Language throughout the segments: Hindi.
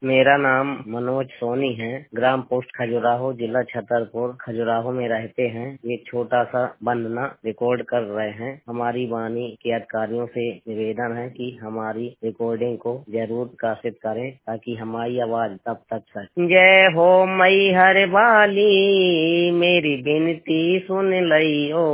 मेरा नाम मनोज सोनी है। ग्राम पोस्ट खजुराहो, जिला छतरपुर। खजुराहो में रहते हैं। एक छोटा सा वंदना रिकॉर्ड कर रहे हैं। हमारी वाणी के अधिकारियों से निवेदन है कि हमारी रिकॉर्डिंग को जरूर प्रकाशित करें ताकि हमारी आवाज तब तक सके। जय हो मैहर वाली, मेरी विनती सुन लियो,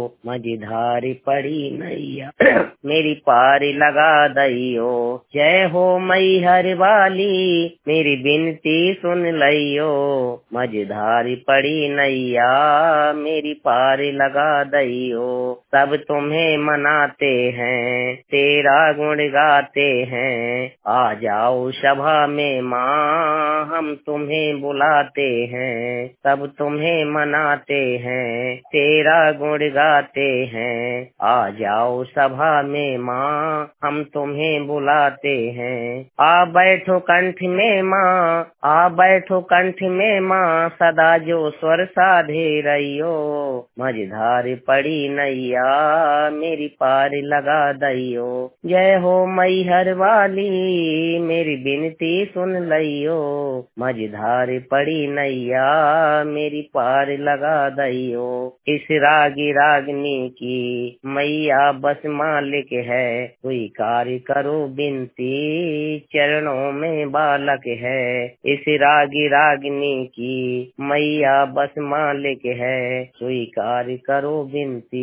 मझधारी पड़ी नैया मेरी पारी लगा दइयो। जय हो मैहर वाली, मेरी विनती सुन लियो, मझधारी पड़ी नैया मेरी पारी लगा दइयो। सब तुम्हें मनाते हैं, तेरा गुण गाते हैं, आ जाओ सभा में माँ हम तुम्हें बुलाते हैं। सब तुम्हें मनाते हैं, तेरा गुण गाते हैं, आ जाओ सभा में माँ हम तुम्हें बुलाते हैं। आ बैठो कंठ में माँ, आ बैठो कंठ में माँ, सदा जो स्वर साधे रहियो, मझधार पड़ी नैया मेरी पार लगा दइयो। जय हो मैहर वाली, मेरी विनती सुन लियो, मझधार पड़ी नैया मेरी पार लगा दइयो। इस रागी रागनी की मैया बस मालिक है, कोई कार्य करो बिनती चरणों में बालक है। इस रागी रागनी की मैया बस मालिक है, कोई कार्य करो बिनती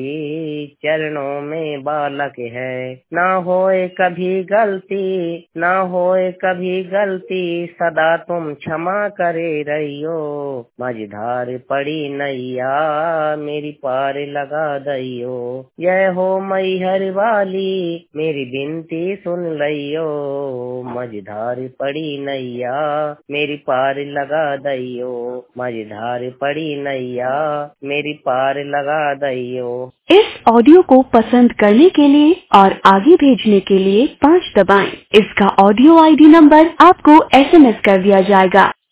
चरणों में बालक है। ना होए कभी गलती, ना होए कभी गलती, सदा तुम क्षमा करे रहियो, मझधार पड़ी नैया मेरी पार लगा दइयो। जय हो मैहर वाली, मेरी विनती सुन लियो, मझधार पड़ी नैया मेरी पार लगा दइयो। मझधार पड़ी नैया मेरी पार लगा दइयो। इस ऑडियो को पसंद करने के लिए और आगे भेजने के लिए 5 दबाएं। इसका ऑडियो ID नंबर आपको SMS कर दिया जाएगा।